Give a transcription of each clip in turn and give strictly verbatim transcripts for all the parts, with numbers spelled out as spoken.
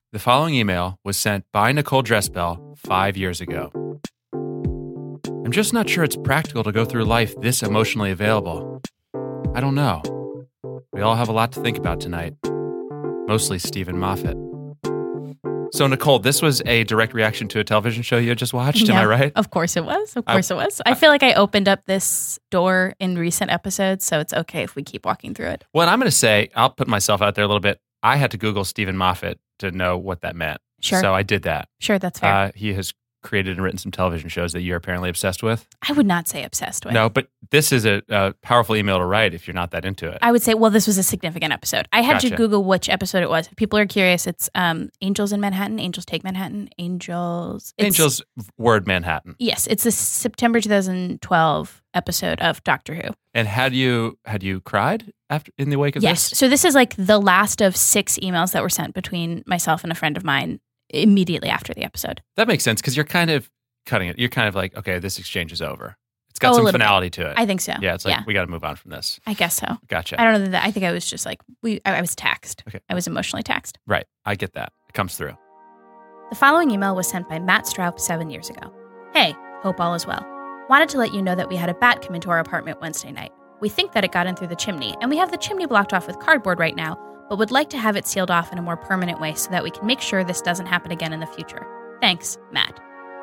The following email was sent by Nicole Dressbell five years ago. I'm just not sure it's practical to go through life this emotionally available. I don't know. We all have a lot to think about tonight. Mostly Stephen Moffat. So, Nicole, this was a direct reaction to a television show you had just watched, yeah, am I right? Of course it was. Of course I, it was. I feel like I opened up this door in recent episodes, so it's okay if we keep walking through it. Well, I'm going to say, I'll put myself out there a little bit. I had to Google Stephen Moffat to know what that meant. Sure. So I did that. Sure, that's fair. Uh, he has created and written some television shows that you're apparently obsessed with. I would not say obsessed with. No, but this is a, a powerful email to write if you're not that into it. I would say, well, this was a significant episode. I had Gotcha. to Google which episode it was. If people are curious, it's um, Angels in Manhattan, Angels Take Manhattan, Angels... It's, Angels word Manhattan. Yes, it's the September twenty twelve episode of Doctor Who. And had you had you cried after in the wake of Yes. this? So this is like the last of six emails that were sent between myself and a friend of mine immediately after the episode. That makes sense because you're kind of cutting it. You're kind of like, okay, this exchange is over. It's got Oh, a some little finality bit. to it. I think so. Yeah, it's like, yeah. we got to move on from this. I guess so. Gotcha. I don't know that. I think I was just like, we. I, I was taxed. Okay. I was emotionally taxed. Right. I get that. It comes through. The following email was sent by Matt Stroup seven years ago. Hey, hope all is well. Wanted to let you know that we had a bat come into our apartment Wednesday night. We think that it got in through the chimney, and we have the chimney blocked off with cardboard right now, but would like to have it sealed off in a more permanent way so that we can make sure this doesn't happen again in the future. Thanks, Matt.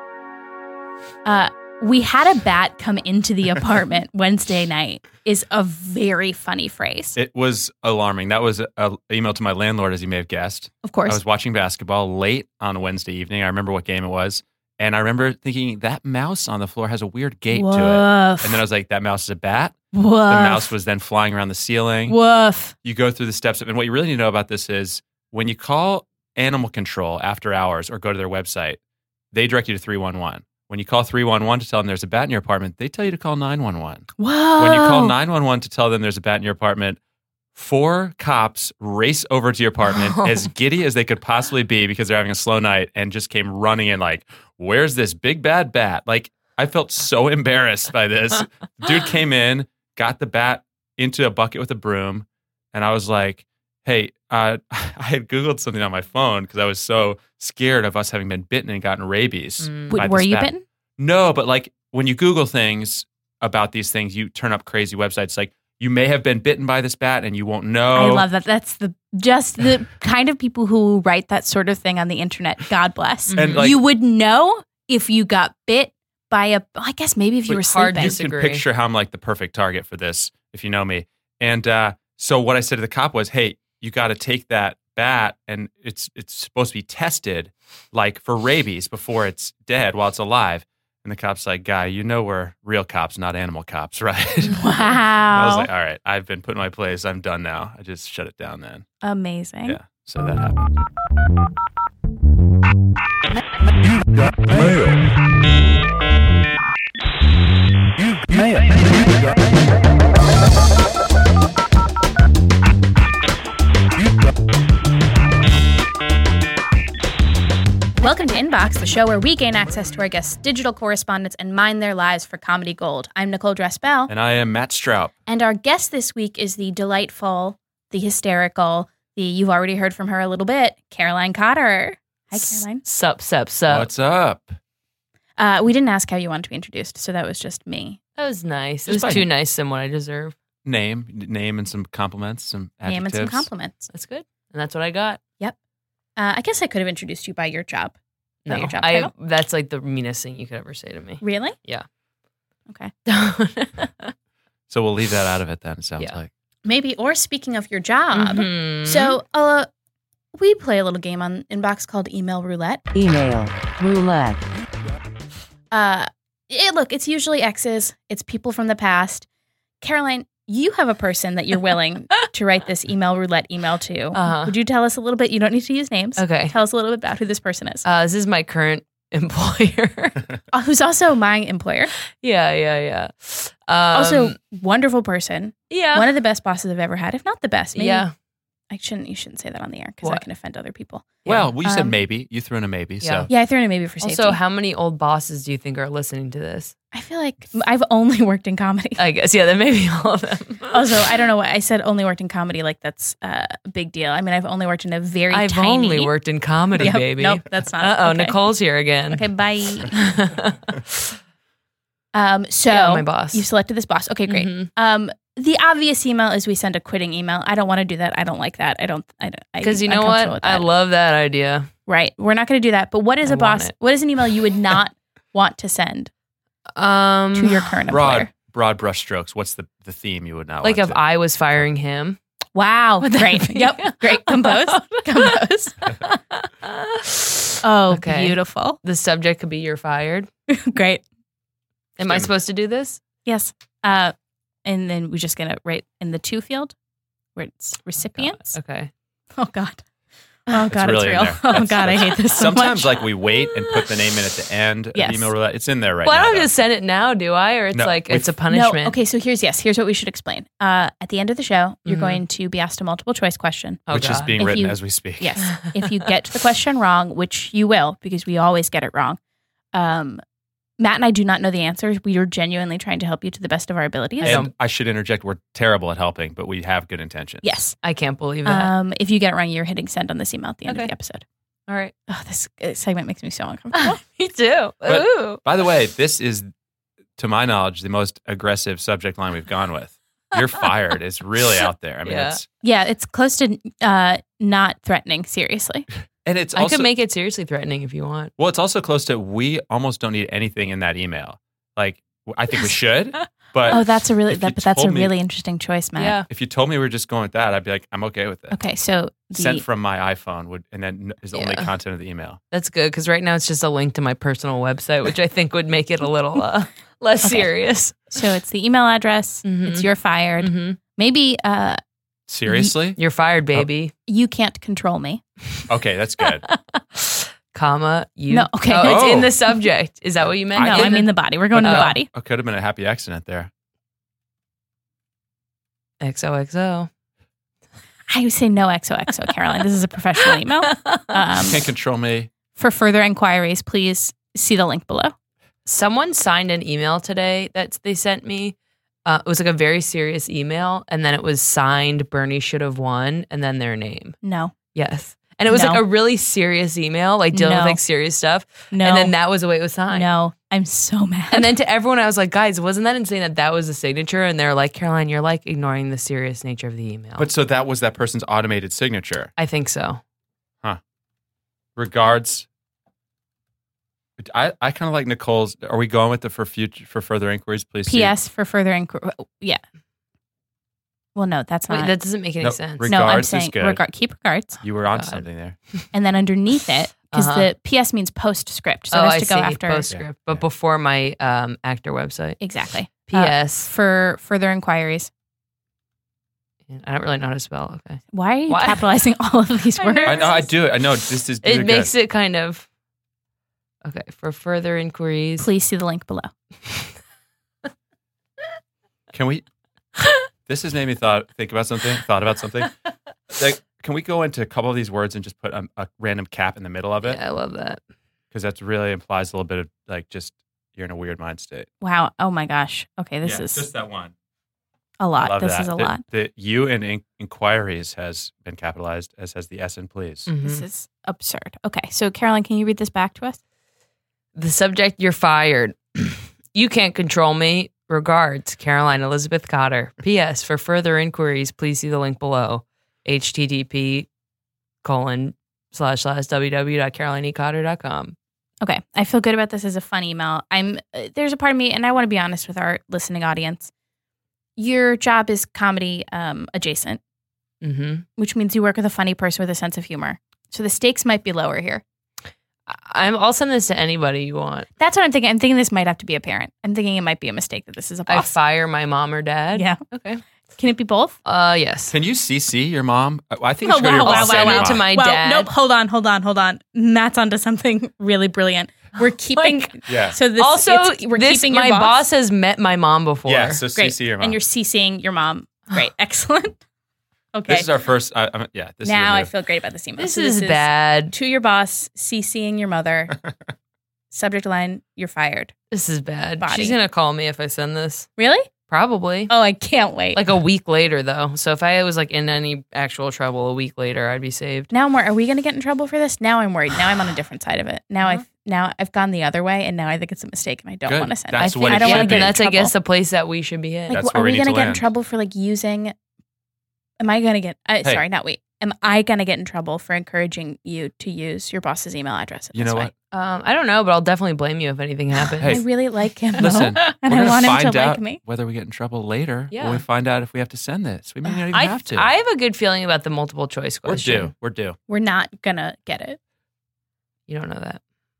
Uh, we had a bat come into the apartment Wednesday night is a very funny phrase. It was alarming. That was an email to my landlord, as you may have guessed. Of course. I was watching basketball late on a Wednesday evening. I remember what game it was. And I remember thinking, that mouse on the floor has a weird gait Woof. to it. And then I was like, that mouse is a bat. Woof. The mouse was then flying around the ceiling. Woof. You go through the steps. And what you really need to know about this is when you call animal control after hours or go to their website, they direct you to three one one. When you call three one one to tell them there's a bat in your apartment, they tell you to call nine one one. Whoa. When you call nine one one to tell them there's a bat in your apartment, four cops race over to your apartment Oh. as giddy as they could possibly be because they're having a slow night and just came running in like, where's this big bad bat? Like, I felt so embarrassed by this. Dude came in, got the bat into a bucket with a broom, and I was like, hey, uh, I had Googled something on my phone because I was so scared of us having been bitten and gotten rabies. Mm. by Wait, were this you bat. bitten? No, but like when you Google things about these things, you turn up crazy websites like, you may have been bitten by this bat and you won't know. I love that. That's the just the kind of people who write that sort of thing on the internet. God bless. And like, you would know if you got bit by a. I guess maybe if you But were hard sleeping. you disagree. can picture how I'm like the perfect target for this, if you know me. And uh, so what I said to the cop was, hey, you got to take that bat and it's it's supposed to be tested like for rabies before it's dead while it's alive. And the cop's like, guy, you know we're real cops, not animal cops, right? Wow. I was like, all right, I've been put in my place. I'm done now. I just shut it down then. Amazing. Yeah, so that happened. Welcome to Inbox, the show where we gain access to our guests' digital correspondence and mine their lives for comedy gold. I'm Nicole Dressbell, And I am Matt Stroup. and our guest this week is the delightful, the hysterical, the you've already heard from her a little bit, Caroline Cotter. Hi, Caroline. Sup, sup, sup. What's up? Uh, we didn't ask how you wanted to be introduced, so that was just me. That was nice. It It's was fine. too nice than what I deserve. Name, name and some compliments, some Name and adjectives. some compliments. That's good. And that's what I got. Uh, I guess I could have introduced you by your job. By No, your job I, title? that's like the meanest thing you could ever say to me. Really? Yeah. Okay. So we'll leave that out of it then, it sounds Yeah. like. Maybe. Or speaking of your job, Mhm. so uh, we play a little game on Inbox called Email Roulette. Email roulette. Uh, it, look, it's usually exes. It's people from the past. Caroline, you have a person that you're willing to write this email roulette email to. Uh-huh. Would you tell us a little bit? You don't need to use names. Okay. Tell us a little bit about who this person is. Uh, this is my current employer. Uh, who's also my employer. yeah, yeah, yeah. Um, Also, wonderful person. yeah. One of the best bosses I've ever had, if not the best. Maybe. Yeah. I shouldn't. You shouldn't say that on the air because that What? can offend other people. Well, you said Um, maybe. You threw in a maybe. Yeah. So Yeah, I threw in a maybe for safety. Also, how many old bosses do you think are listening to this? I feel like I've only worked in comedy. I guess, yeah, then maybe all of them. Also, I don't know why I said only worked in comedy. Like that's uh, a big deal. I mean, I've only worked in a very I've tiny. only worked in comedy, Yep, baby. Nope, that's not. Uh oh, okay. Nicole's here again. Okay, bye. um, so Yeah, my boss. you selected this boss. Okay, great. Mhm. Um, the obvious email is we send a quitting email. I don't want to do that. I don't like that. I don't. I don't. I- Because you I'm know comfortable what? with I that. love that idea. Right. We're not going to do that. But what is I a want boss? it. What is an email you would not want to send Um, to your current broad, employer? broad brushstrokes. What's the, the theme you would not like want if to? I was firing him. Wow. Would that Great. be- Yep. Great. Compose. Compose. Oh, Okay. beautiful. The subject could be "You're fired." Great. Am I Stem. supposed to do this? Yes. Uh, and then we're just going to write in the to field where it's recipients. Okay. Oh, God. Oh, God, really it's in real. there. Oh, That's- God, I hate this so Sometimes, much. like we wait and put the name in at the end Yes. of email roulette. It's in there right Well, now. I don't though. just send it now, do I? Or it's No, like we- it's a punishment. No, okay, so here's, yes, here's what we should explain. Uh, at the end of the show, you're Mhm. going to be asked a multiple choice question. Oh, which is God. being If written you- as we speak. Yes. If you get the question wrong, which you will, because we always get it wrong, um, Matt and I do not know the answers. We are genuinely trying to help you to the best of our abilities. I And don't- I should interject: we're terrible at helping, but we have good intentions. Yes. I can't believe that. Um, if you get it wrong, you're hitting send on this email at the end of Okay. the episode. All right. Oh, this uh, segment makes me so uncomfortable. Me too. But- Ooh. By the way, this is, to my knowledge, the most aggressive subject line we've gone with. You're fired is really out there. I mean, Yeah. it's Yeah, it's close to uh, not threatening, seriously. and it's I also could make it seriously threatening if you want. well, it's also close to we almost don't need anything in that email. Like I think we should, but Oh, that's a really if you that, but that's a told me- really interesting choice, Matt. Yeah. if you told me we were just going with that, I'd be like, I'm okay with it. Okay, so the, Sent from my iPhone would, and then is the only Yeah. content of the email. That's good because right now it's just a link to my personal website, which I think would make it a little uh, less Okay. serious. so it's the email address. Mhm. It's you're fired. hmm Maybe uh, Seriously? You're fired, baby. you can't control me. Okay, that's good. Comma you. No, okay. Oh, it's Oh. in the subject. Is that what you meant? No, I I, didn't- mean the body. We're going to the Oh. body. It could have been a happy accident there. X O X O. I would say no X O X O, Caroline. This is a professional email. Um, Can't control me. for further inquiries, please see the link below. Someone signed an email today that they sent me. Uh, it was like a very serious email, and then it was signed Bernie should have won, and then their name. No, Yes. And it was No. like a really serious email, like dealing No. with like serious stuff. no, And then that was the way it was signed. no. I'm so mad. And then to everyone, I was like, guys, wasn't that insane that that was the signature? And they're like, Caroline, you're like ignoring the serious nature of the email. But so that was that person's automated signature. I think so. Regards. I, I kind of like Nicole's. Are we going with the for future for further inquiries, please? see? P S for further inquiry. Yeah. Well, no, that's Wait, not. that doesn't make any No, sense. reg- no, I'm regards is saying good. regard, keep regards. You were on God. something there. And then underneath it, because Uh-huh. the P S means postscript. So oh, it has I to see. go after. Postscript, but Yeah. before my um, actor website. Exactly. P Uh, S. for further inquiries. I don't really know how to spell. Okay. Why are you Why? capitalizing all of these I words? know. I know. I do it. I know. This is. these It are makes good. it kind of. Okay. For further inquiries. Please see the link below. Can we? This has made me thought think about something. Thought about something. Like, can we go into a couple of these words and just put a, a random cap in the middle of it? Yeah, I love that. Because that really implies a little bit of like just you're in a weird mind state. Wow. Oh my gosh. Okay, this Yeah, is just that one. a I lot. love This that. is a the, lot. The U in in- inquiries has been capitalized, as has the S in please. Mhm. This is absurd. Okay, so Caroline, can you read this back to us? The subject, you're fired. You can't control me. Regards, Caroline Elizabeth Cotter. P S. For further inquiries, please see the link below. H T T P colon slash slash www dot caroline e cotter dot com. Okay, I feel good about this as a fun email. I'm uh, there's a part of me, and I want to be honest with our listening audience. Your job is comedy um, adjacent, Mm-hmm. which means you work with a funny person with a sense of humor. So the stakes might be lower here. I'm, I'll send this to anybody you want. That's what I'm thinking. I'm thinking this might have to be a parent. I'm thinking it might be a mistake that this is a I boss. fire my mom or dad. Yeah. Okay. Can it be both? Uh, yes. Can you C C your mom? I I think Oh, you should go to your wow, boss wow, and wow, your wow. to mom. my well, dad. nope. Hold on, hold on, hold on. Matt's onto something really brilliant. We're keeping. Yeah. So this also, it's- we're this keeping my your boss has met my mom before. Yeah. So Great. C C your mom. And you're CCing your mom. Great. Excellent. Okay. This is our first. Uh, um, yeah. This now is I feel great about this email. This So is bad. To your boss, CCing your mother. Subject line, you're fired. This is bad. Body. She's gonna call me if I send this. Really? Probably. Oh, I can't wait. Like a week later, though. So if I was like in any actual trouble a week later, I'd be saved. Now I'm worried. Are we going to get in trouble for this? Now I'm worried. Now I'm on a different side of it. Now I've now I've gone the other way, and now I think it's a mistake, and I don't Good. want to send. That's I, what I it don't should want to be. get That's, in I guess, trouble. the place that we should be in. Like, That's are where we we need going to to get in land. trouble for like using? Am I going to get? Uh, Hey. Sorry, not we. Am I going to get in trouble for encouraging you to use your boss's email address? You this know way? what? Um, I don't know, but I'll definitely blame you if anything happens. Hey. I really like him. though, Listen, and we're I gonna want him find to out like me. whether we get in trouble later. Yeah. When we find out if we have to send this, we may not even I, have to. I have a good feeling about the multiple choice we're question. due. We're due. We're not gonna get it. You don't know that.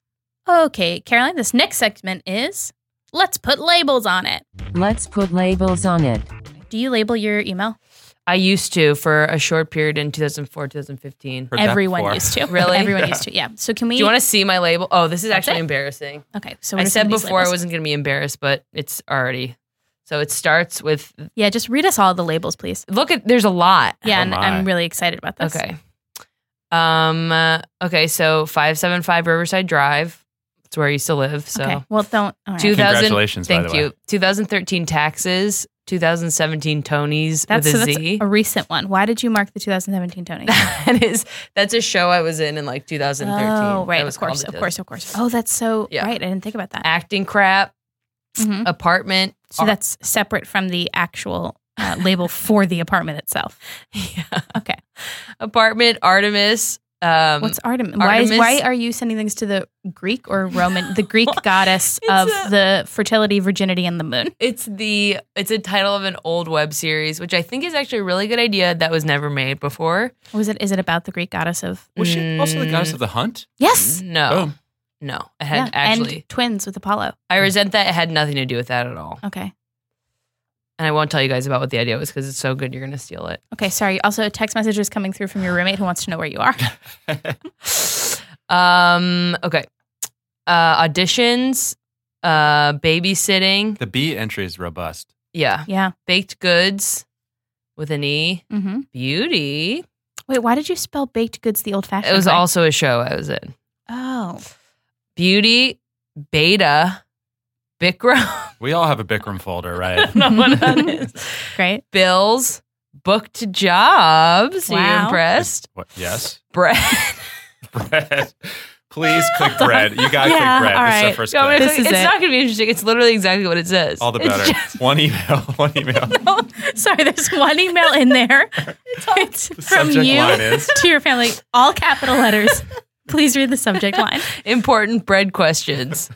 Okay, Caroline. This next segment is let's put labels on it. Let's put labels on it. Do you label your email? I used to for a short period in two thousand four, two thousand fifteen. Heard that Everyone before. used to. Really? Everyone Yeah. used to. Yeah. So can we? Do you want to see my label? Oh, this is That's actually it? embarrassing. Okay. So I what are said some of these before I labels? wasn't going to be embarrassed, but it's already. So it starts with Yeah. Just read us all the labels, please. look at. There's a lot. Yeah, Oh and my. I'm really excited about this. Okay. Um. uh, okay. So five seven five Riverside Drive. That's where I used to live. So Okay. Well, don't. All right. two thousand. Congratulations, by Thank the way. you. twenty thirteen taxes. twenty seventeen Tonys That's, with so a that's Z. a recent one. Why did you mark the two thousand seventeen Tony? That is that's a show I was in in like two thousand thirteen. Oh, right. That Of was course. called Of it. course. Of course. Oh, that's so Yeah. right. I didn't think about that. Acting crap. Mhm. Apartment. So that's separate from the actual uh, label for the apartment itself. Yeah. Okay. Apartment. Artemis. Um, What's Artemis? Why, is, Artemis- why are you sending things to the Greek or Roman, the Greek goddess It's of a- the fertility, virginity, and the moon? It's the it's a title of an old web series, which I think is actually a really good idea that was never made before. Was it? Is it about the Greek goddess of? Was she also the goddess Mm. of the hunt? Yes. No, Boom. no, it had Yeah. actually. And twins with Apollo. I resent that it had nothing to do with that at all, Okay. and I won't tell you guys about what the idea was because it's so good you're gonna steal it. Okay. Sorry. Also, text messages coming through from your roommate who wants to know where you are. Um. Okay. Uh, auditions. Uh, babysitting. The B entry is robust. Yeah. Yeah. Baked goods with an E. Mm-hmm. Beauty. Wait. Why did you spell baked goods the old-fashioned? It was way? also a show I was in. Oh. Beauty. Beta. Bikram. We all have a Bikram folder, I right? don't know what that is. Great. Bills. Booked jobs. Are you Wow. impressed? What? Yes. Bread. Bread. Please click bread. You gotta Yeah, click bread. all This is right. our first No, click. This it's is it. not going to be interesting. It's literally exactly what it says. All the It's better. just- One email. One email. Sorry, there's one email in there. It's from subject you line is- to your family, all capital letters. Please read the subject line. important bread questions.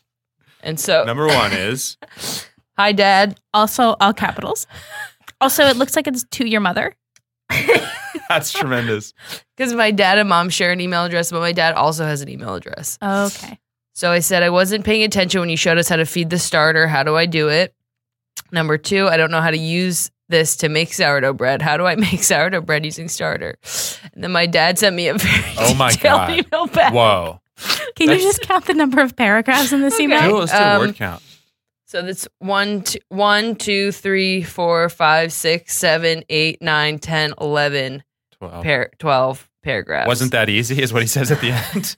And so, Number one is hi, Dad. Also, all capitals. Also, it looks like it's to your mother. that's tremendous. Because my dad and mom share an email address, but my dad also has an email address. Okay. So I said, I wasn't paying attention when you showed us how to feed the starter. How do I do it? Number two, I don't know how to use this to make sourdough bread. How do I make sourdough bread using starter? And then my dad sent me a very Oh my detailed God. email back. Whoa. Can you That's- just count the number of paragraphs in this Okay. email? Do, let's do a Um, word count. So that's one, two, one, two, three, four, five, six, seven, eight, nine, ten, eleven, Twelve. par- twelve paragraphs. Wasn't that easy? Is what he says at the end.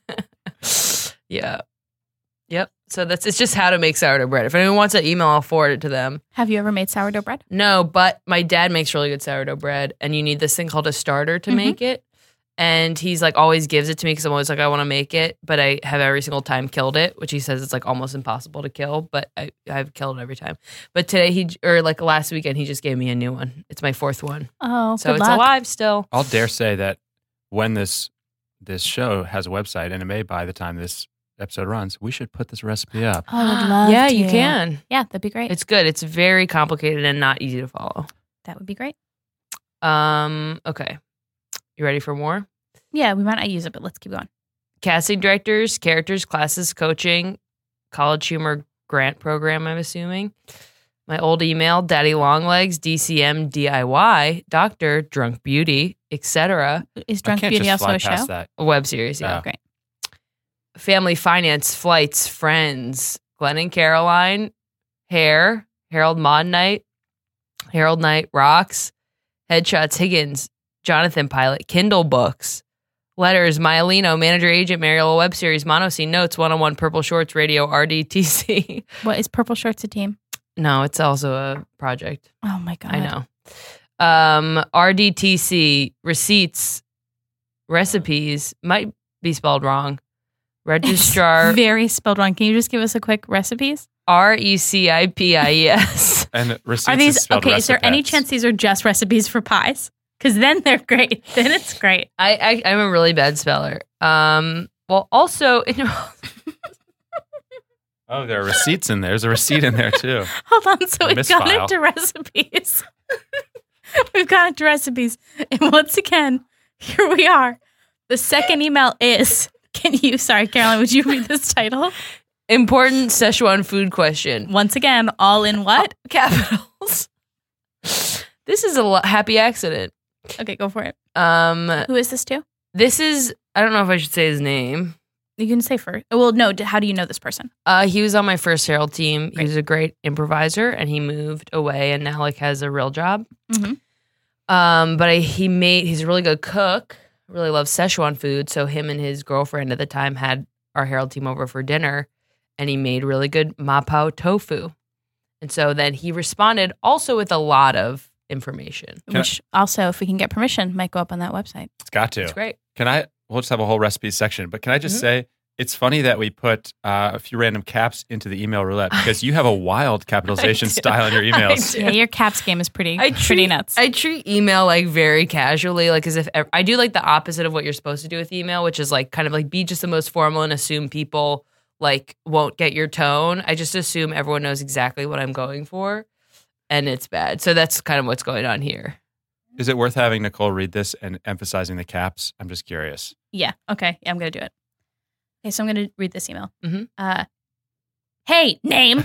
Yeah. Yep. So that's it's just how to make sourdough bread. If anyone wants that email, I'll forward it to them. Have you ever made sourdough bread? No, but my dad makes really good sourdough bread, and you need this thing called a starter to Mhm. make it. And he's like always gives it to me because I'm always like I want to make it, but I have every single time killed it, which he says it's like almost impossible to kill, but I I've killed it every time. But today he or like last weekend he just gave me a new one. It's my fourth one, Oh, so good it's luck. alive still. I'll dare say that when this this show has a website, and it may by the time this episode runs, we should put this recipe up. Oh, I would love yeah, to. you can. Yeah, that'd be great. It's good. It's very complicated and not easy to follow. that would be great. Um. Okay, you ready for more? Yeah, we might not use it, but let's keep going. Casting directors, characters, classes, coaching, college humor grant program, I'm assuming. My old email, daddy longlegs, D C M D I Y, doctor, drunk beauty, et cetera. Is I Drunk can't Beauty just also fly a show? past that. A web series, yeah. Oh. Great. Family finance, flights, friends, Glenn and Caroline, hair, Harold Mod Night, Harold Night rocks, Headshots, Higgins, Jonathan Pilot, Kindle Books, Letters, Myelino, Manager Agent, Mariel Web Series, Monoscene, Notes, one-on-one, Purple Shorts, Radio, R D T C. What, is Purple Shorts a team? No, it's also a project. Oh my God. I know. Um, R D T C, Receipts, Recipes, might be spelled wrong. Registrar, Very spelled wrong. Can you just give us a quick recipes? R E C I P I E S. And receipts Are is these spelled okay? Is there any recipes. chance these are just recipes for pies? Because then they're great. Then it's great. I, I I'm a really bad speller. Um, well, also, Oh, there are receipts in there. There's a receipt in there too. Hold on. So we've Misfile. gone into recipes. We've gone into recipes, and once again, here we are. The second email is. Can you? Sorry, Caroline. Would you read this title? important Szechuan food question. Once again, all in what? Capitals. This is a lo- happy accident. Okay, go for it. Um, Who is this to? this is I don't know if I should say his name. You can say first. Well, no. d- How do you know this person? Uh, he was on my first Herald team. He Great. was a great improviser, and he moved away and now like has a real job. Mm-hmm. Um, but I, he made he's a really good cook. Really loves Szechuan food. So him and his girlfriend at the time had our Herald team over for dinner, and he made really good mapao tofu. And so then he responded also with a lot of information. Can I- Which also, if we can get permission, might go up on that website. It's got to. It's great. Can I? We'll just have a whole recipes section. But can I just Mhm. say, it's funny that we put uh, a few random caps into the email roulette because you have a wild capitalization do. style in your emails. I do. Yeah, your caps game is pretty, I pretty treat, nuts. I treat email like very casually, like as if ev- I do like the opposite of what you're supposed to do with email, which is like kind of like be just the most formal and assume people like won't get your tone. I just assume everyone knows exactly what I'm going for, and it's bad. So that's kind of what's going on here. Is it worth having Nicole read this and emphasizing the caps? I'm just curious. Yeah. Okay. Yeah, I'm going to do it. Okay. So I'm going to read this email. Mhm. Uh, hey, name.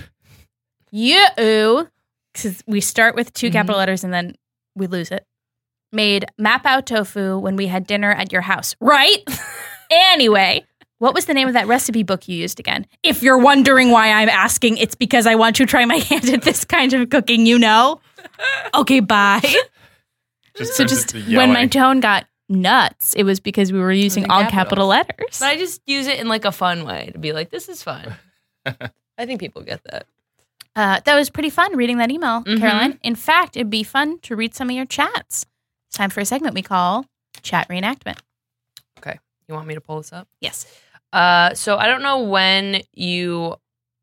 You. Because we start with two Mhm. capital letters and then we lose it. Made mapao tofu when we had dinner at your house. Right? Anyway, what was the name of that recipe book you used again? If you're wondering why I'm asking, it's because I want to try my hand at this kind of cooking, you know? Okay, bye. Just So turns just into when my yelling. tone got nuts, it was because we were using in all capitals. capital letters. But I just use it in like a fun way to be like, this is fun. I think people get that. Uh, that was pretty fun reading that email, Mhm. Caroline. In fact, it'd be fun to read some of your chats. It's time for a segment we call Chat Reenactment. You want me to pull this up? Yes. Uh, so I don't know when you.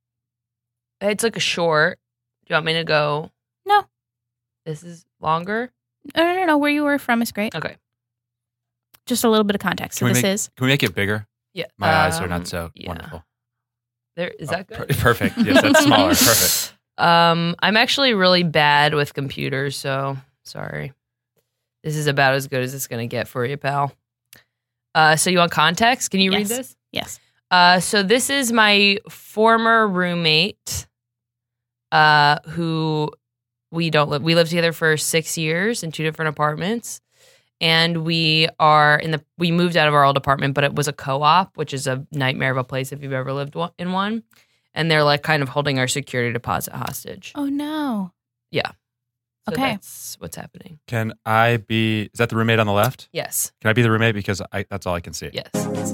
It's like a short. Do you want me to go? No. This is longer. No, no, no, no. Where you were from is great. Okay. Just a little bit of context. So Can we this make- is Can we make it bigger? Yeah. My eyes are um, not so yeah. wonderful. There is Oh, that good? per- perfect. Yes, that's smaller. Perfect. Um, I'm actually really bad with computers, so sorry. This is about as good as it's gonna get for you, pal. Uh, so you want context? Can you read Yes. this? yes. Uh, so this is my former roommate, uh, who we don't live. We lived together for six years in two different apartments, and we are in the. We moved out of our old apartment, but it was a co-op, which is a nightmare of a place if you've ever lived one, in one. And they're like kind of holding our security deposit hostage. Oh, no. So okay. that's what's happening. Can I be? Is that the roommate on the left? Yes. Can I be the roommate because I, that's all I can see? Yes.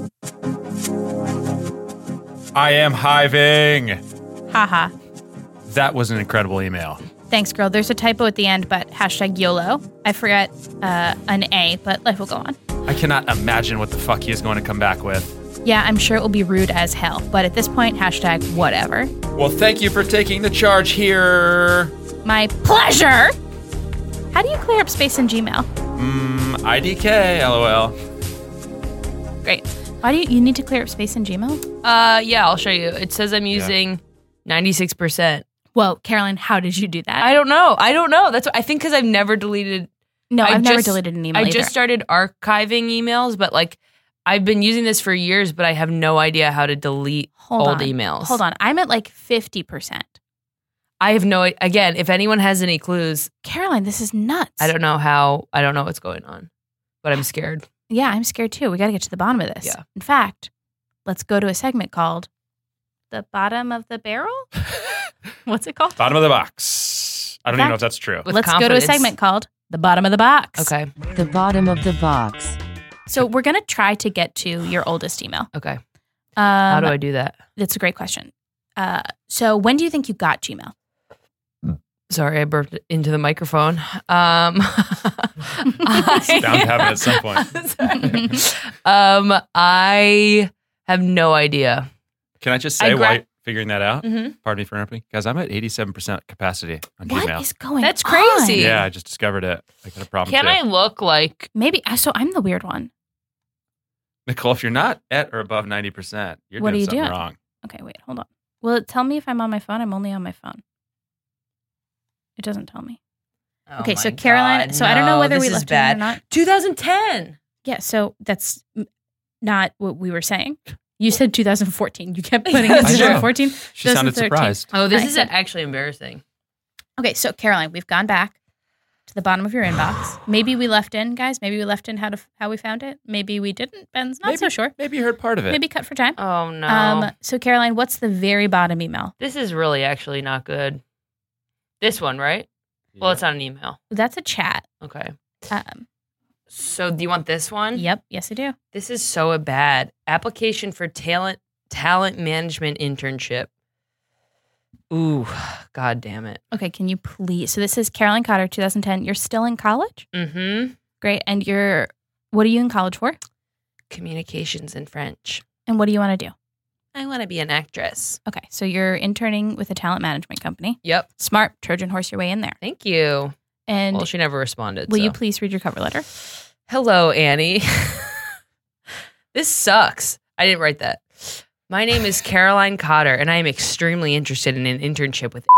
I am hiving. Haha. That was an incredible email. Thanks, girl. There's a typo at the end, but hashtag YOLO. I forgot uh, an A, but life will go on. I cannot imagine what the fuck he is going to come back with. Yeah, I'm sure it will be rude as hell, but at this point, hashtag whatever. Well, thank you for taking the charge here. My pleasure. How do you clear up space in Gmail? Mm, I D K, lol. Great. Why do you, you need to clear up space in Gmail? Uh, yeah, I'll show you. It says I'm using ninety-six percent. Well, Caroline, how did you do that? I don't know. I don't know. That's what I think because I've never deleted. no, I I've never just- deleted an email I either. just started archiving emails, but like I've been using this for years, but I have no idea how to delete Hold old on. emails. Hold on. I'm at like fifty percent. I have no. Again, if anyone has any clues, Caroline, this is nuts. I don't know how. I don't know what's going on, but I'm scared. Yeah, I'm scared too. We got to get to the bottom of this. Yeah. In fact, let's go to a segment called The Bottom of the Barrel? What's it called? Bottom of the box. I don't even know if that's true. With let's go to a confidence. segment called the bottom of the box. Okay. The bottom of the box. So we're going to try to get to your oldest email. Okay. Um, How do I do that? That's a great question. Uh, so when do you think you got Gmail? Sorry, I burped into the microphone. Um, It's bound to happen at some point. Sorry. um, I have no idea. Can I just I say gra- while you're figuring that out? Mhm. Pardon me for interrupting. Guys, I'm at eighty-seven percent capacity on What Gmail. is going That's on? crazy. Yeah, I just discovered it. I got a problem Can too. I look like? Maybe. uh, So I'm the weird one. Nicole, if you're not at or above ninety percent, you're What doing are you something doing? wrong. Okay, wait, hold on. Will it tell me if I'm on my phone? I'm only on my phone. It doesn't tell me. Oh Okay, so my Caroline, God, so I don't know no, whether this we is left bad. it in or not. twenty ten. Yeah, so that's m- not what we were saying. You said two thousand fourteen. You kept putting That's in true. twenty fourteen. She sounded twenty thirteen. surprised. Oh, this I is said- actually embarrassing. Okay, so Caroline, we've gone back to the bottom of your inbox. Maybe we left in, guys. Maybe we left in how to how we found it. Maybe we didn't. Ben's not maybe, so sure. Maybe you heard part of it. Maybe cut for time. Oh no. Um. So Caroline, what's the very bottom email? This is really actually not good. This one, right? Well, it's not an email. That's a chat. Okay. Um. So do you want this one? Yep. Yes, I do. This is so bad. Application for talent talent management internship. Ooh, God damn it. Okay. Can you please? So this is Caroline Cotter, twenty ten. You're still in college. Mm-hmm. Great. And you're. What are you in college for? Communications in French. And what do you want to do? I want to be an actress. Okay. So you're interning with a talent management company. Yep. Smart. Trojan horse your way in there. Thank you. And Well, she never responded. will so. you please read your cover letter? Hello, Annie. This sucks. I didn't write that. My name is Caroline Cotter, and I am extremely interested in an internship with.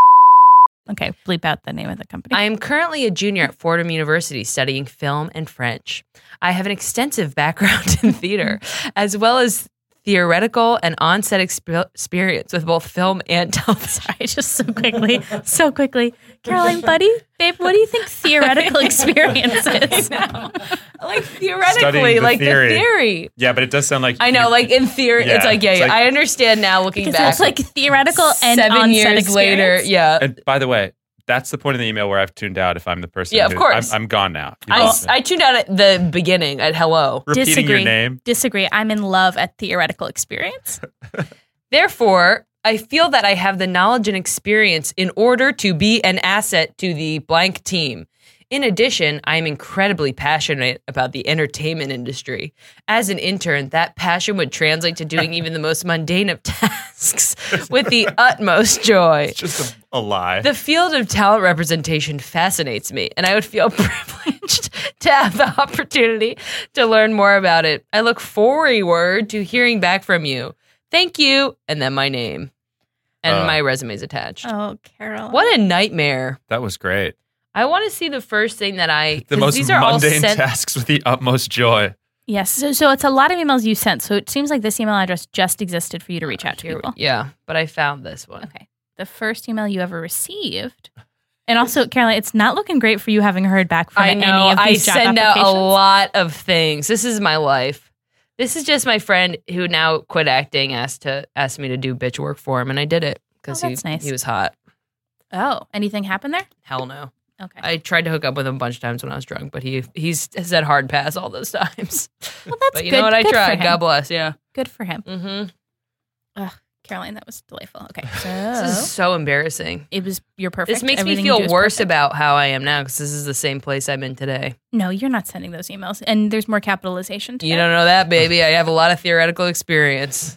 Okay. Bleep out the name of the company. I am currently a junior at Fordham University studying film and French. I have an extensive background in theater, as well as theoretical and on-set exp- experience with both film and television. Sorry, just so quickly, so quickly. Caroline, buddy, babe, what do you think theoretical experience is? Like theoretically, Studying the like theory. the theory. Yeah, but it does sound like I know, you- like in theory, Yeah, it's like, yeah, it's yeah, like- I understand now looking Because back. it's like theoretical and seven on-set years later, experience. yeah. And by the way, that's the point of the email where I've tuned out. If I'm the person, Yeah, of who- course. I'm, I'm gone now. You I, lost me. I tuned out at the beginning at hello. Repeating Disagree. your name. Disagree. I'm in love at theoretical experience. Therefore, I feel that I have the knowledge and experience in order to be an asset to the blank team. In addition, I am incredibly passionate about the entertainment industry. As an intern, that passion would translate to doing even the most mundane of tasks with the utmost joy. It's just a, a lie. The field of talent representation fascinates me, and I would feel privileged to have the opportunity to learn more about it. I look forward to hearing back from you. Thank you, and then my name. And Uh, my resume's attached. Oh, Carol. What a nightmare. that was great. I want to see the first thing that I... The 'cause most these are all mundane sent, tasks with the utmost joy. Yes. So, so it's a lot of emails you sent. So it seems like this email address just existed for you to reach out to Here- people. Yeah, but I found this one. Okay. The first email you ever received. And also, Caroline, it's not looking great for you having heard back from I any know. of I these job send out a applications. lot of things. This is my life. This is just my friend who now quit acting asked to asked me to do bitch work for him, and I did it because Oh, he that's nice. he was hot. Oh, anything happened there? Hell no. Okay. I tried to hook up with him a bunch of times when I was drunk, but he he's said hard pass all those times. well, that's But you good. know what? I good for tried. him. God bless. Yeah. Good for him. Mm-hmm. Caroline, that was delightful. Okay. This So is so embarrassing. it was, you're perfect. This makes Everything me you feel do is worse perfect. about how I am now because this is the same place I'm in today. No, you're not sending those emails. And there's more capitalization today. You don't know that, baby. I have a lot of theoretical experience.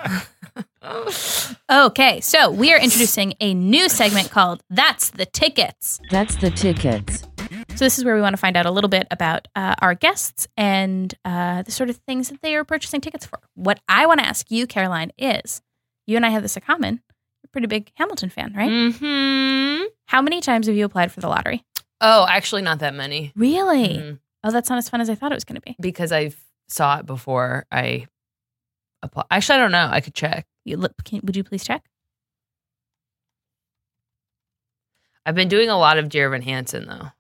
Okay, so we are introducing a new segment called That's the Tickets. That's the tickets. So this is where we want to find out a little bit about uh, our guests and uh, the sort of things that they are purchasing tickets for. What I want to ask you, Caroline, is you and I have this in common. You're a pretty big Hamilton fan, right? Mm-hmm. How many times have you applied for the lottery? Oh, actually, not that many. Really? Mhm. Oh, that's not as fun as I thought it was going to be. Because I saw it before I applied. Actually, I don't know. I could check. You look, can, would you please check? I've been doing a lot of Dear Evan Hansen, though.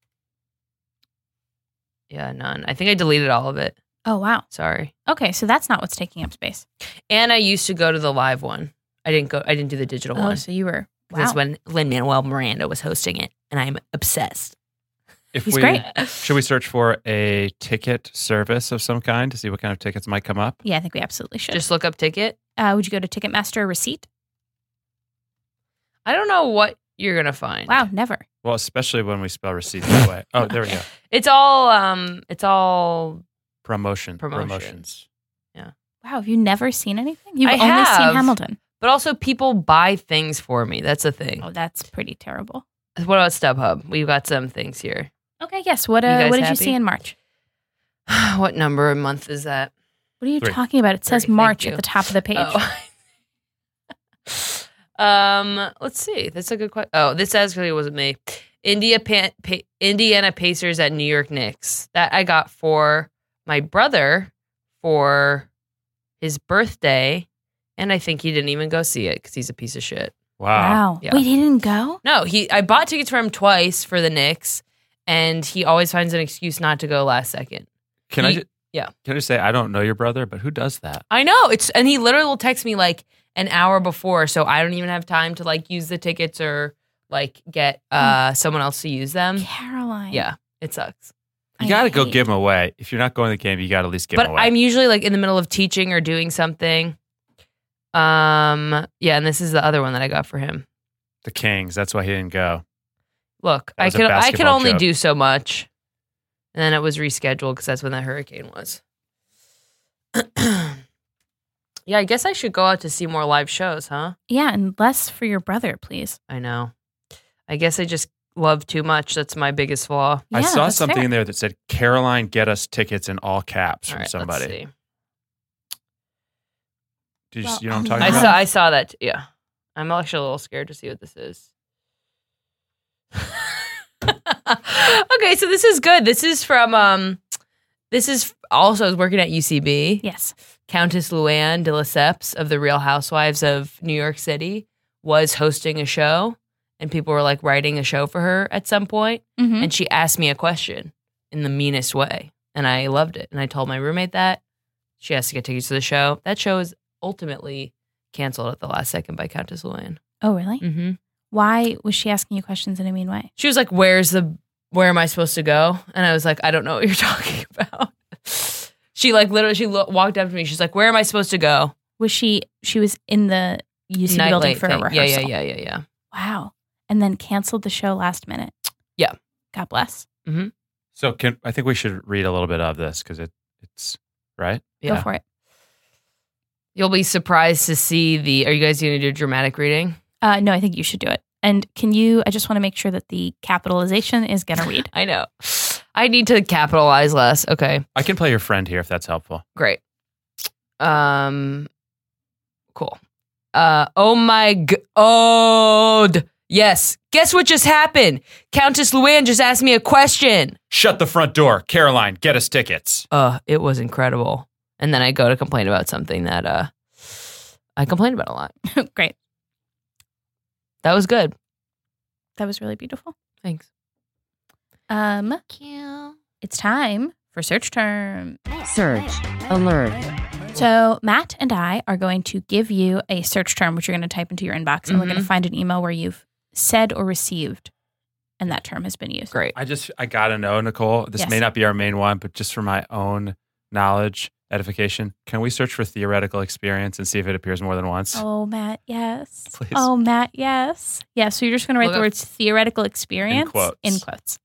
Yeah, none. I think I deleted all of it. Oh, wow. Sorry. Okay, so that's not what's taking up space. And I used to go to the live one. I didn't go. I didn't do the digital Oh, one. so you were, wow. That's when Lin-Manuel Miranda was hosting it, and I'm obsessed. If He's we, great. Should we search for a ticket service of some kind to see what kind of tickets might come up? Yeah, I think we absolutely should. Just look up ticket. uh, would you go to Ticketmaster or receipt? I don't know what you're gonna find. Wow, never. Well, especially when we spell receipt that way. Oh, there we go. It's all um it's all Promotion. Promotion. Promotions. Wow, have you never seen anything? You've I only have. seen Hamilton. but also people buy things for me. That's the thing. Oh, that's pretty terrible. What about StubHub? We've got some things here. Okay, yes. What You uh, guys what did you happy? see in March? What number of month is that? What are you Three. talking about? It says Three, thank March you. at the top of the page. Oh. um, let's see. That's a good question. Oh, this actually wasn't me. India pa- pa- Indiana Pacers at New York Knicks. That I got for my brother for his birthday, and I think he didn't even go see it because he's a piece of shit. Wow. Wow. Yeah. Wait, he didn't go? No, he. I bought tickets for him twice for the Knicks, and he always finds an excuse not to go last second. Can I He- just, yeah. Can I just say I don't know your brother, but who does that? I know it's, and he literally will text me like an hour before, so I don't even have time to like use the tickets or like get uh someone else to use them. Caroline. Yeah, it sucks. You I got to go hate- give them away. If you're not going to the game, you got to at least give But them away. I'm usually like in the middle of teaching or doing something. Um, yeah, and this is the other one that I got for him. the Kings. That's why he didn't go. Look, That I was a could I could basketball only joke. do so much, and then it was rescheduled because that's when the hurricane was. Yeah, I guess I should go out to see more live shows, huh? Yeah, and less for your brother, please. I know. I guess I just love too much. That's my biggest flaw. I Yeah, saw that's something fair. in there that said, Caroline, get us tickets in all caps All from right, somebody. let's see. Did you, Well, you know what I'm I talking I love- about? saw I saw that. Yeah, I'm actually a little scared to see what this is. Okay, so this is good. This is from um, this is also I was working at U C B. Yes. Countess Luann de Lesseps of the Real Housewives of New York City was hosting a show, and people were like writing a show for her at some point, Mm-hmm. and she asked me a question in the meanest way, and I loved it. And I told my roommate that she has to get tickets to the show. That show is ultimately canceled at the last second by Countess Luann. Oh, really? Mm-hmm. Why was she asking you questions in a mean way? She was like, "Where's the? Where am I supposed to go?" And I was like, "I don't know what you're talking about." She like literally she lo- walked up to me. She's like, "Where am I supposed to go?" Was she? She was in the U C B Night building late for a thing. rehearsal. Yeah, yeah, yeah, yeah, yeah. Wow. And then canceled the show last minute. Yeah. God bless. So can I think we should read a little bit of this because it, it's right. Yeah. Go for it. You'll be surprised to see the. Are you guys going to do a dramatic reading? Uh, no, I think you should do it. And can you? I just want to make sure that the capitalization is going to read. I know. I need to capitalize less. Okay, I can play your friend here if that's helpful. great. Um, cool. Uh, oh my god. Yes. Guess what just happened? Countess Luann just asked me a question. Shut the front door, Caroline. Get us tickets. Uh, it was incredible. And then I go to complain about something that uh, I complained about a lot. Great. That was good. That was really beautiful. Thanks. Um, it's time for search term. Search. Alert. So Matt and I are going to give you a search term, which you're going to type into your inbox, and we're going to Mhm. find an email where you've said or received, and that term has been used. Great. I just I gotta know, Nicole. This Yes. may not be our main one, but just for my own knowledge, edification, can we search for theoretical experience and see if it appears more than once? Oh, Matt, yes. Please. Oh, Matt, yes. Yeah, so you're just going to write Look the up- words theoretical experience In quotes. in quotes.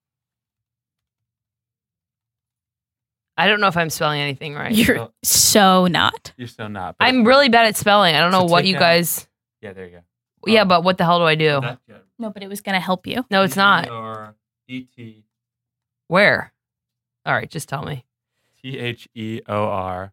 I don't know if I'm spelling anything right. You're Oh. so not. You're so not. but- I'm really bad at spelling. I don't know So what take you out- guys. yeah, there you go. Yeah, Oh. but what the hell do I do? That- yeah. No, but it was going to help you. No, it's not. Or E T Where? All right, just tell me. T H E O R.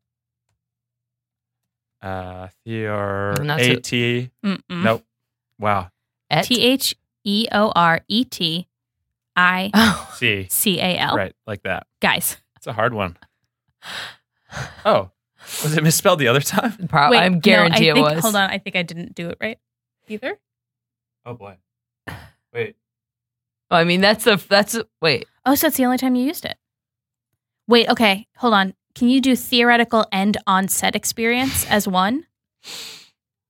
Uh, Theor. I'm not so- A T. Mm-mm. Nope. Wow. Et? T H E O R E T I Oh. C. C A L. Right, like that. Guys. It's a hard one. Oh, was it misspelled the other time? Pro- Wait, I'm no, guarantee I it think- was. Hold on. I think I didn't do it right either. Oh boy. Wait. I mean, that's the that's wait. Oh, so it's the only time you used it. Wait, okay. Hold on. Can you do theoretical and on-set experience as one?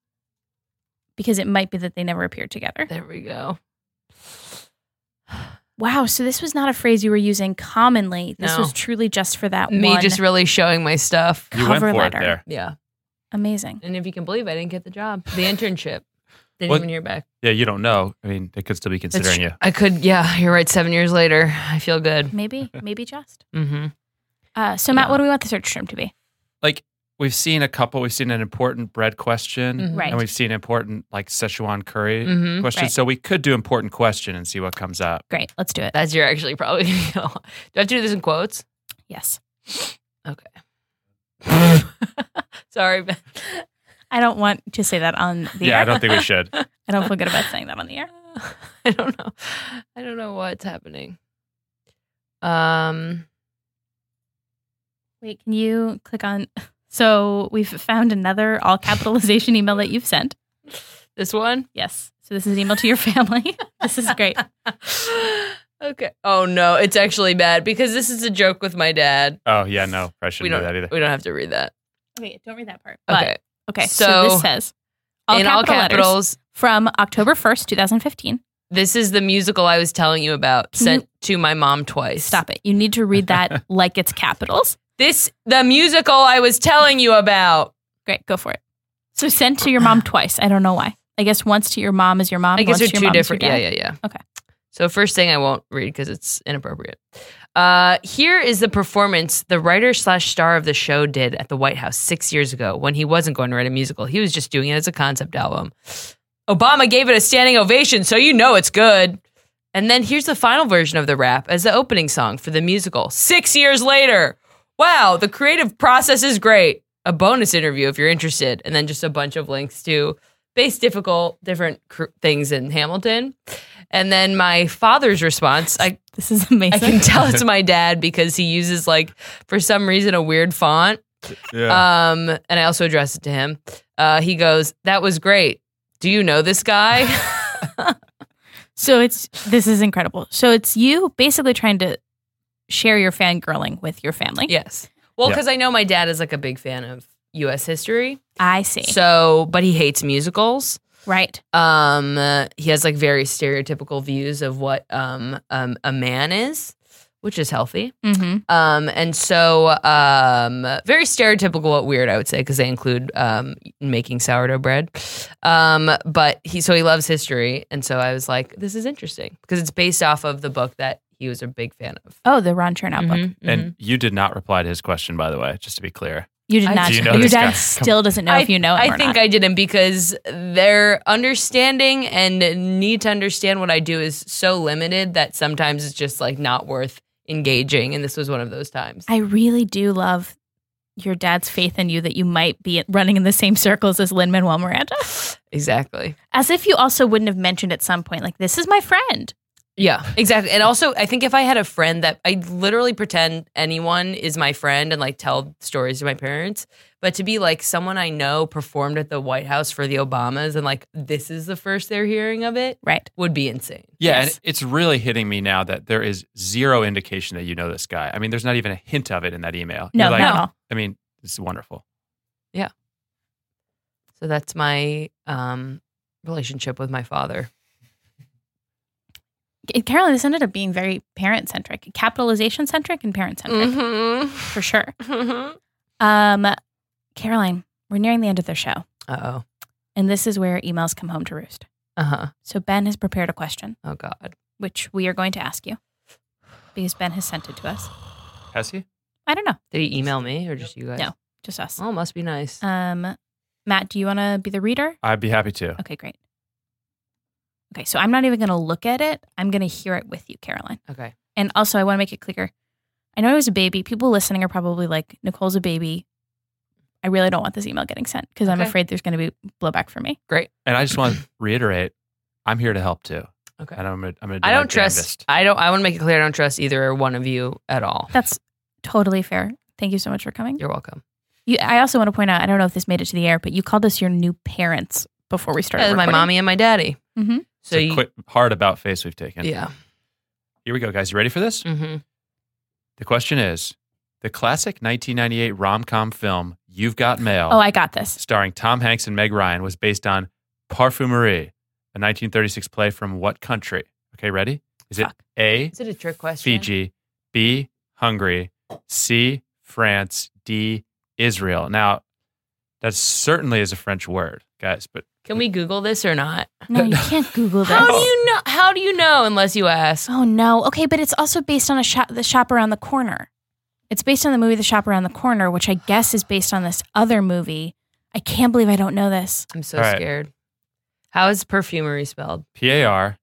Because it might be that they never appeared together. There we go. Wow, so this was not a phrase you were using commonly. This No. was truly just for that Me one just really showing my stuff. You went cover for letter. it there. Yeah. Amazing. And if you can believe, I didn't get the job. The internship. Didn't What- even hear back. Yeah, you don't know. I mean, they could still be considering you. I could, yeah, you're right. Seven years later, I feel good. Maybe, maybe just. Mm-hmm. Uh, so, Matt, Yeah. what do we want the search term to be? Like, we've seen a couple. We've seen an important bread question. Mhm. Right. And we've seen important, like, Szechuan curry Mhm. question. Right. So we could do important question and see what comes up. Great, let's do it. That's your actually probably. Do I have to do this in quotes? Yes. Okay. Sorry, Ben. I don't want to say that on the Yeah, air. I don't think we should. I don't feel good about saying that on the air. I don't know. I don't know what's happening. Um. Wait, can you click on? So we've found another all capitalization email that you've sent. This one? Yes. So this is an email to your family. This is great. Okay. Oh no, it's actually bad because this is a joke with my dad. Oh, yeah, no. I We shouldn't don't. do that either. We don't have to read that. Wait, don't read that part. Okay. But, okay. So, So, this says all In capital all letters capitals, from October first, twenty fifteen. this is the musical I was telling you about. Can Sent you- to my mom twice. Stop it. You need to read that like it's capitals. This the musical I was telling you about. Great, go for it. So sent to your mom twice. I don't know why. I guess once to your mom is your mom. I guess once they're to your two mom is your different. Yeah, dad. yeah, yeah. Okay. So first thing I won't read because it's inappropriate. Uh, here is the performance the writer slash star of the show did at the White House six years ago when he wasn't going to write a musical. He was just doing it as a concept album. Obama gave it a standing ovation, so you know it's good. And then here's the final version of the rap as the opening song for the musical six years later. Wow, the creative process is great. A bonus interview if you're interested. And then just a bunch of links to base difficult different cr- things in Hamilton. And then my father's response, I, This is amazing. I can tell it's my dad because he uses like, for some reason, a weird font. Yeah. Um, and I also addressed it to him. Uh, he goes, that was great. Do you know this guy? So it's this is incredible. So it's you basically trying to share your fangirling with your family. Yes. Well, Yeah. because I know my dad is like a big fan of U S history. I see. So, but he hates musicals. Right. Um, uh, he has like very stereotypical views of what um, um a man is, which is healthy. Mm-hmm. Um, and so um, very stereotypical, what weird I would say, because they include um making sourdough bread. Um, but he so he loves history, and so I was like, this is interesting because it's based off of the book that he was a big fan of. Oh, the Ron Chernow book. Mhm, mhm. And you did not reply to his question, by the way, just to be clear. You did I- not. Do you know your this dad guy? still doesn't know if you know him I or think not. I didn't because their understanding and need to understand what I do is so limited that sometimes it's just like not worth engaging. And this was one of those times. I really do love your dad's faith in you that you might be running in the same circles as Lin-Manuel Miranda. Exactly. As if you also wouldn't have mentioned at some point, like, this is my friend. Yeah, exactly. And also, I think if I had a friend that I literally pretend anyone is my friend and like tell stories to my parents, but to be like someone I know performed at the White House for the Obamas and like this is the first they're hearing of it Right. would be insane. Yeah, Yes. and it's really hitting me now that there is zero indication that you know this guy. I mean, there's not even a hint of it in that email. No, You're like, not at all. I mean, this is wonderful. So that's my um, relationship with my father. Caroline, this ended up being very parent-centric, capitalization-centric and parent-centric, Mm-hmm. for sure. uh Um, Caroline, we're nearing the end of the show, oh. and this is where emails come home to roost. Uh huh. So Ben has prepared a question, Oh God. which we are going to ask you, because Ben has sent it to us. Has he? I don't know, Did he email me or just you guys? No. just us. Oh, must be nice. Um, Matt, do you want to be the reader? I'd be happy to. Okay, great. Okay, so I'm not even going to look at it. I'm going to hear it with you, Caroline. Okay. And also, I want to make it clear. I know I was a baby. People listening are probably like, Nicole's a baby. I really don't want this email getting sent because I'm Okay. afraid there's going to be blowback for me. Great. And I just want to reiterate, I'm here to help too. Okay. And I'm gonna, I'm gonna do I my don't trust. damnedest. I don't. I want to make it clear. I don't trust either one of you at all. That's totally fair. Thank you so much for coming. You're welcome. You, I also want to point out, I don't know if this made it to the air, but you called us your new parents before we started Yeah, my recording. mommy and my daddy. Mm-hmm. So It's a you, quick, hard about face we've taken. yeah. Here we go, guys. You ready for this? Mm-hmm. The question is, the classic nineteen ninety-eight rom-com film You've Got Mail, Oh, I got this. starring Tom Hanks and Meg Ryan, was based on Parfumerie, a nineteen thirty-six play from what country? Okay, ready? Is it Fuck. A, Is it a trick question? Fiji, B, Hungary, C, France, D, Israel? Now, that certainly is a French word, guys, but Can we Google this or not? No, you can't Google this. How do you know? How do you know unless you ask? Oh no. Okay, but it's also based on a shop, the shop around the corner. It's based on the movie The Shop Around the Corner, which I guess is based on this other movie. I can't believe I don't know this. I'm so All right. scared. How is perfumery spelled? P A R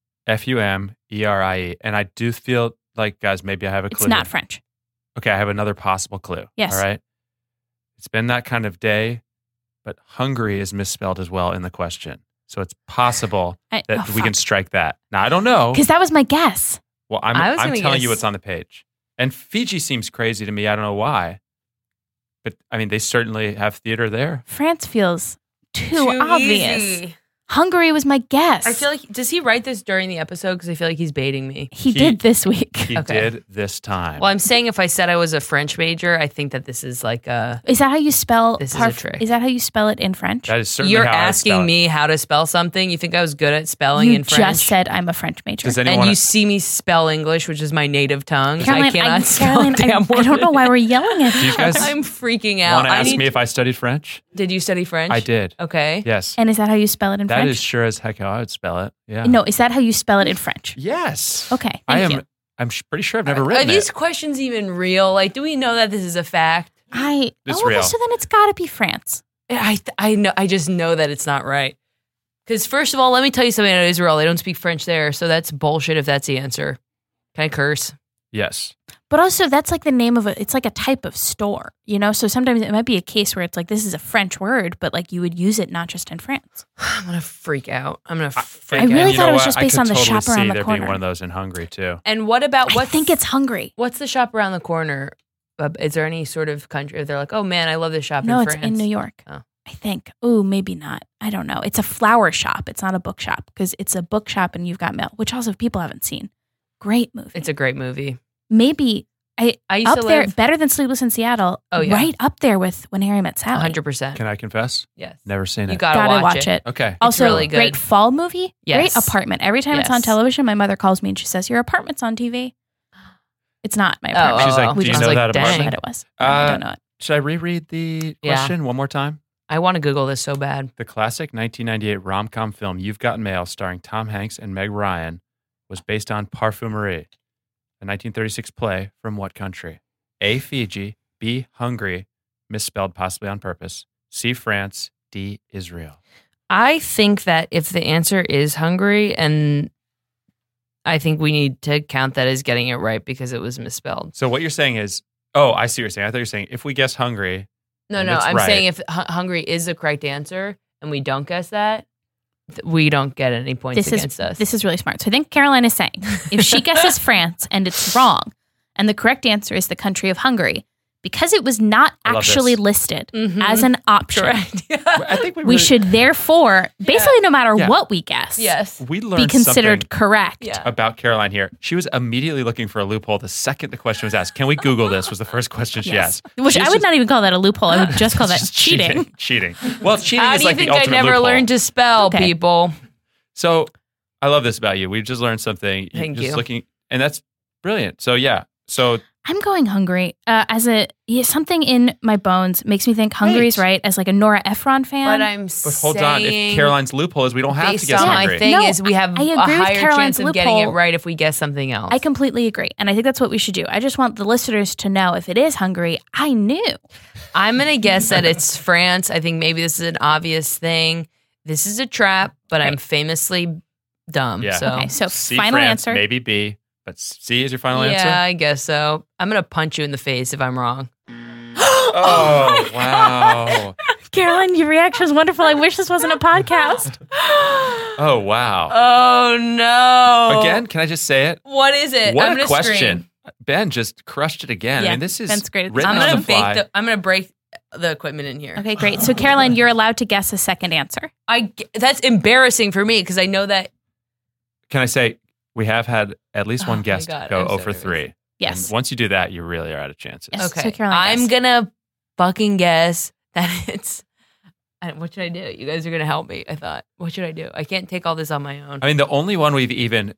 F U M E R I E. And I do feel like, guys, maybe I have a clue. It's not here. French. Okay, I have another possible clue. Yes. All right. It's been that kind of day, but Hungary is misspelled as well in the question. So it's possible I, that oh, we can strike that. Now, I don't know. Because that was my guess. Well, I'm, I was I'm gonna telling you guess- what's on the page. And Fiji seems crazy to me. I don't know why. But, I mean, they certainly have theater there. France feels too, obvious. easy. Hungary was my guess. I feel like, does he write this during the episode? Because I feel like he's baiting me. he, he- did this week. He Okay. did this time. Well, I'm saying if I said I was a French major, I think that this is like a. Is that how you spell? This is a parf- trick. Is that how you spell it in French? that is certainly You're how I spell asking it. me how to spell something. You think I was good at spelling you in French? just said I'm a French major. Does anyone and you wanna- see me spell English, which is my native tongue. Caroline, I cannot I, spell Caroline, a damn I, word. I don't know why we're yelling at Do you each guys other. I'm freaking out. want to I ask need- me if I studied French? Did you study French? I did. Okay. Yes. And is that how you spell it in That French? is sure as heck how I would spell it. Yeah. No, is that how you spell it in French? Yes. Okay, thank I am. you. I'm sh- pretty sure I've never Are written these it. questions even real? Like, do we know that this is a fact? I It's oh, real. so then it's got to be France. I th- I know. I just know that it's not right. Because first of all, let me tell you something about Israel. They don't speak French there, so that's bullshit. If that's the answer, can I curse? Yes. But also, that's like the name of a. It's like a type of store, you know. So sometimes it might be a case where it's like this is a French word, but like you would use it not just in France. I'm gonna freak out. I'm gonna freak I out. really And you thought know it was what? just I based could on the totally shop around see the there corner. being one of those in Hungary too. And what about I what? think it's Hungary. What's the shop around the corner? Uh, is there any sort of country? They're like, oh man, I love this shop No, in it's France. in New York. Oh. I think. Oh, maybe not. I don't know. It's a flower shop. It's not a bookshop because it's a bookshop and you've got mail, which also people haven't seen. Great movie. It's a great movie. maybe I, I used up to there live better than Sleepless in Seattle. Oh, yeah. Right up there with When Harry Met Sally. one hundred percent. Can I confess? Yes. Never seen You it. gotta, Gotta watch, watch it. it. Okay. Also, really good. great fall movie. Yes. Great apartment. Every time it's on Yes. television, my mother calls me and she says, "Your apartment's on T V." It's not my Oh, apartment. She's like, We do you just know like, that dang. apartment? said it was. No, I Uh, don't know it. Should I reread the Yeah. question one more time? I want to Google this so bad. The classic nineteen ninety-eight rom-com film You've Got Mail, starring Tom Hanks and Meg Ryan, was based on Parfumerie, a nineteen thirty-six play from what country? A. Fiji, B. Hungary, misspelled possibly on purpose, C. France, D. Israel. I think that if the answer is Hungary, and I think we need to count that as getting it right because it was misspelled. So what you're saying is, oh, I see what you're saying. I thought you were saying if we guess Hungary, No, And no, it's I'm right. saying if Hu- Hungary is the correct answer and we don't guess that, th- we don't get any points This is against us. this is really smart. So I think Caroline is saying if she guesses France and it's wrong, and the correct answer is the country of Hungary, because it was not I love actually this. listed Mhm. as an option, correct. I think we, we really- should therefore, basically, no matter Yeah. what we guess, yes. we be learned considered something correct. Yeah. about Caroline here. She was immediately looking for a loophole the second the question was asked. Can we Google this? Was the first question she Yes. asked. Which She's I would just- not even call that a loophole. I would just call that just cheating. Cheating. Well, cheating How is do you like think the I ultimate never loophole. learned to spell, Okay. people? So I love this about you. We just learned something. You're Thank just you. looking, and that's brilliant. So yeah. So I'm going Hungary uh, as a yeah, something in my bones makes me think Hungary's Wait. right as like a Nora Ephron fan. But I'm but hold on. saying, If Caroline's loophole is we don't have to based guess on Hungary. my thing No, is we have I agree a with higher Caroline's chance of getting it loophole. right if we guess something else. I completely agree. And I think that's what we should do. I just want the listeners to know if it is Hungary, I knew. I'm going to guess that it's France. I think maybe this is an obvious thing. This is a trap, but I'm Right. famously dumb. Yeah. So. Okay, so C, final France, answer. maybe B, but C is your final yeah, answer. I guess so. I'm going to punch you in the face if I'm wrong. Oh, wow. Caroline, your reaction is wonderful. I wish this wasn't a podcast. Oh wow. Oh, no. Again, can I just say it? What is it? What I'm a gonna question. Scream. Ben just crushed it again. I Yeah, mean, this is Ben's great at this. written I'm on going the to bake fly. the I'm going to break the equipment in here. Okay, great. So Caroline, you're allowed to guess a second answer. I g- that's embarrassing for me because I know that Can I say we have had at least Oh one my guest God, go I'm so zero for nervous. three. Yes. And once you do that, you really are out of chances. Yes. okay. So Caroline, I'm guess. gonna fucking guess that it's. I- What should I do? You guys are gonna help me. I thought. What should I do? I can't take all this on my own. I mean, the only one we've even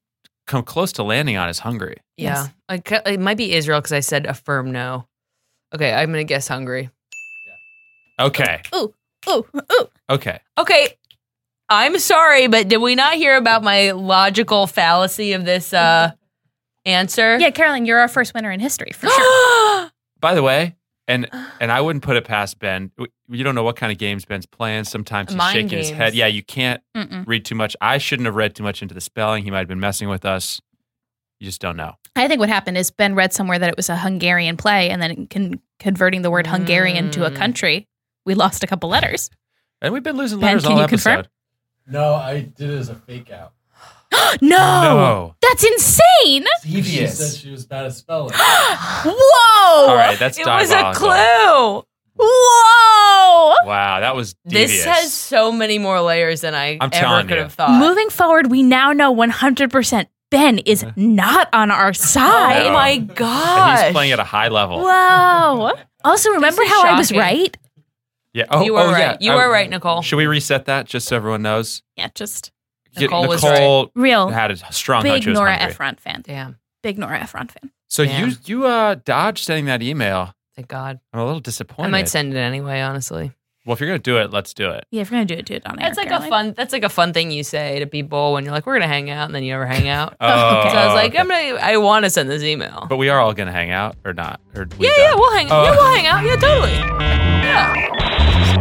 come close to landing on is Hungary. Yeah. Yes. I ca- it might be Israel because I said a firm no. Okay, I'm going to guess Hungary. Okay. Ooh, ooh, ooh. Okay. Okay, I'm sorry, but did we not hear about my logical fallacy of this uh, answer? Yeah, Caroline, you're our first winner in history for sure. By the way, and and I wouldn't put it past Ben. You don't know what kind of games Ben's playing. Sometimes he's Mind shaking his games. head. Yeah, you can't Mm-mm. read too much. I shouldn't have read too much into the spelling. He might have been messing with us. You just don't know. I think what happened is Ben read somewhere that it was a Hungarian play, and then con- converting the word Hungarian to a Mm. country, we lost a couple letters. And we've been losing Ben, letters can all you episode. confirm? No, I did it as a fake out. no, No. that's insane. She Devious. said she was bad at spelling. Whoa. All right, that's It was a diabolical. clue. Whoa. Wow, that was devious. This has so many more layers than I I'm ever telling could you. have thought. Moving forward, we now know one hundred percent Ben is not on our side. Oh No. my And gosh. he's playing at a high level. Wow. Also, remember is how I was shocking. right? Yeah. Oh, you were oh, right. yeah. You I- were right, Nicole. Should we reset that just so everyone knows? Yeah, just Get- Nicole was Nicole real had a strong big hunch it was Nora Hungary. Ephron fan. Damn. Big Nora Ephron fan. So Damn. you you uh dodged sending that email. Thank God. I'm a little I disappointed. might send it anyway, honestly. Well, if you're gonna do it, let's do it. Yeah, if you're gonna do it, do it on air. That's like Caroline. a fun that's like a fun thing you say to people when you're like, we're gonna hang out, and then you never hang out. Oh, So I was like, okay. I'm gonna I wanna send this email. But we are all gonna hang out or not? Or we yeah, done? yeah, we'll hang Oh. yeah, we'll hang out. Yeah, totally. Yeah.